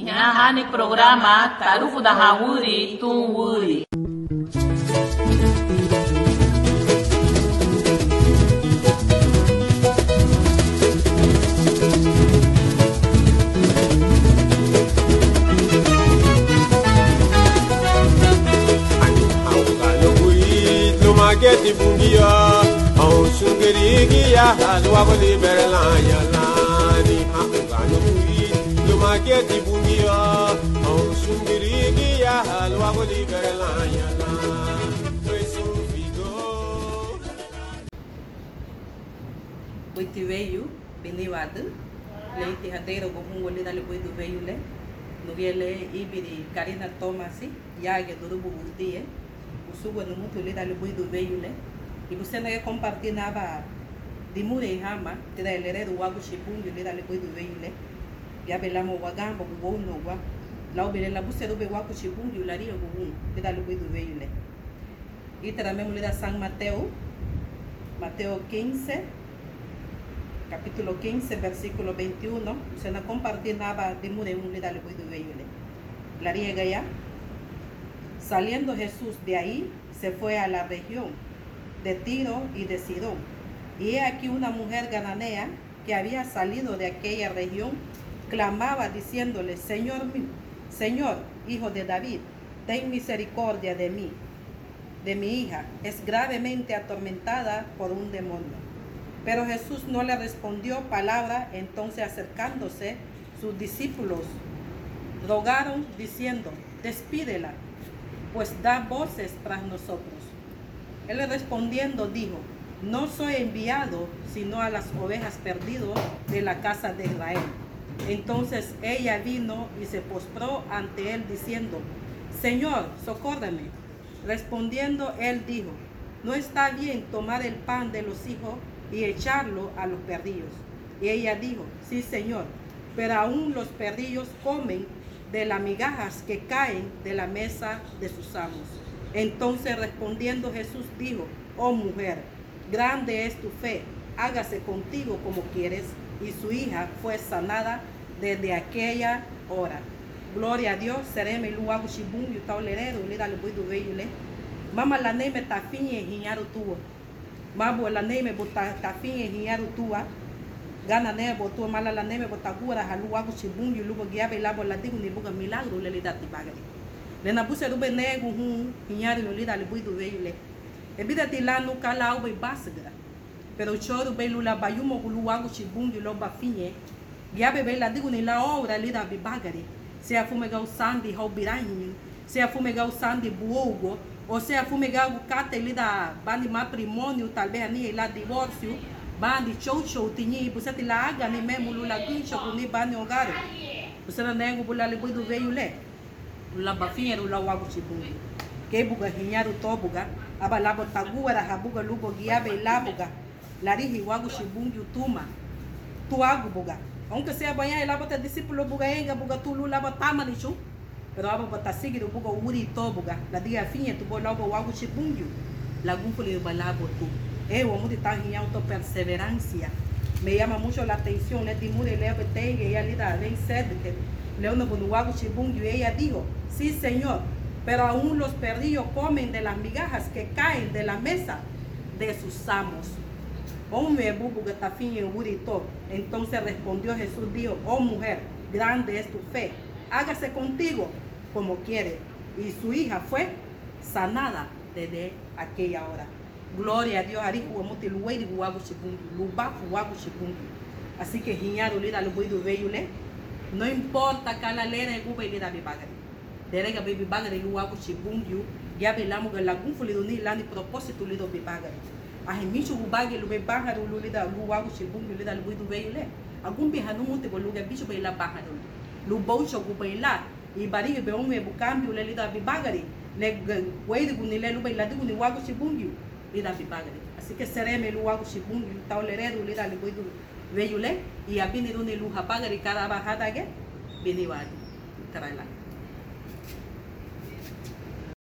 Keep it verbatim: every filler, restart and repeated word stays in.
Inahani programa Tarufu da Hawuri Tunwuri. Mageti bungia, au sungeri ya halwa boli berla ya lani hakano ui. Lo mageti bungia, au sungeri ya halwa boli berla ya lani. Preso figo. Buiti veio, beniwadu. Leite hadeiro go hungoli dali buitu veio le. Nuviele ibiri Karina Tomasi, yage durubu urtie. Sugo no mutu le dali buidu veio le e você não ia compartilhar nada de mure hama te da ele do wago chipungi le dali buidu veio le ya belamo wagamba go no wa la obele la você do be wago chipungi la ria go un le dali buidu veio le e tra mesmo le da San Mateo Mateo quince capítulo quince versículo veintiuno você não compartilha nada de mure un le dali buidu veio le la ria gaya. Saliendo Jesús de ahí, se fue a la región de Tiro y de Sidón. Y he aquí una mujer cananea que había salido de aquella región, clamaba diciéndole, Señor mío, Señor, hijo de David, ten misericordia de mí, de mi hija, es gravemente atormentada por un demonio. Pero Jesús no le respondió palabra, entonces acercándose, sus discípulos rogaron diciendo, despídela, pues da voces tras nosotros. Él respondiendo dijo, no soy enviado sino a las ovejas perdidas de la casa de Israel. Entonces ella vino y se postró ante él diciendo, Señor, socórreme. Respondiendo él dijo, no está bien tomar el pan de los hijos y echarlo a los perrillos. Y ella dijo, sí, Señor, pero aún los perrillos comen de las migajas que caen de la mesa de sus amos. Entonces respondiendo Jesús dijo, oh mujer, grande es tu fe, hágase contigo como quieres. Y su hija fue sanada desde aquella hora. Gloria a Dios, sereme luago shibun yu taulerero, le da le buidu veile. Mama la neme tafinye hinyaru tuwa. Mabu la neme bota tafinye hinyaru tuwa. Gana ne botu mala la neme botagura halu wagu chibungi lugo giabe labo la digu ni buga milagro le lidati bagari le na buse rube nego hu hinyari no lida le buidu veile e bida tilanu kala au be basgra pero choru be lula bayumo gulu wagu chibungi lo bafinye giabe be la digu ni la obra lida bi bagari se a fumega o sandi ho biranhi se a fumega o sandi buogo ou se a fumega o kate lida bani matrimônio talvez ani la divórcio bandi chow chow tinhi você te laga ni mesmo lula guincho ni bani ogaro você não nego bula le buidu veio le lula bafinha lula wago chibungi que buga hinharu tobuga aba labo taguara habuga lugo giabe labuga larihi wago chibungi utuma tuago buga aunque sea banha labo te discípulo buga enga buga tu lula batama ni chu pero aba bota seguir buga uri tobuga la dia finha tu bo labo wago chibungi lagun fule balabo tu. Eh, o mundo está en autoperseverancia. Me llama mucho la atención. Le dimos el leve y ella le da bien sed que Leona Bunuago Chibungi y ella dijo, sí Señor, pero aún los perrillos comen de las migajas que caen de la mesa de sus amos. Hombre, bubu que está fin en urito. Entonces respondió Jesús, dijo, oh mujer, grande es tu fe, hágase contigo como quiere. Y su hija fue sanada desde aquella hora. Glória a Deus, ariku amuti luwei de wago chipungi, lubafu wago chipungi. Assim que hinharu lida lubui do veio le, não importa cala lera guba lida bibagari. Derega bibagari luwago chipungi, gabe lamu galagun fuli do ni lani propósito lido bibagari. A remicho bubagi lube bagaru lida luwago chipungi lida lubui do veio le. Algum bihanu muti boluga bicho bela bagaru. Luboucho guba ila, e bariga be homem bucambio le lida bibagari. Le wei de gunile lube lida guni wago chipungi. Lida bibagari. Así que sereme lu wago shibungi tauleredo lida li boidu veyule y a bini duni lu hapagari cada bajada ge bini wadi. Tarala.